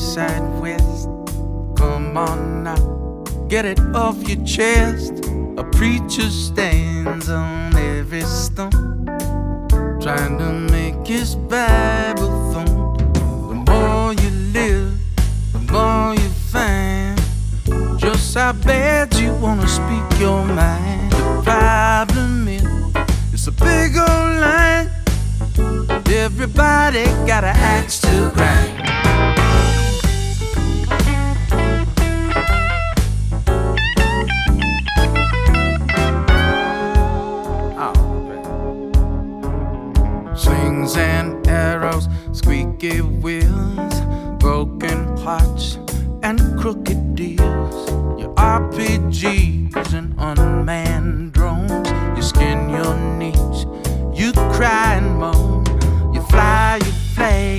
side west. Come on now, get it off your chest. A preacher stands on every stone, trying to make his Bible thump. The more you live, the more you find just how bad you wanna speak your mind. The problem is, it's a big old line. Everybody got an axe to grind. Slings and arrows, squeaky wheels, broken hearts and crooked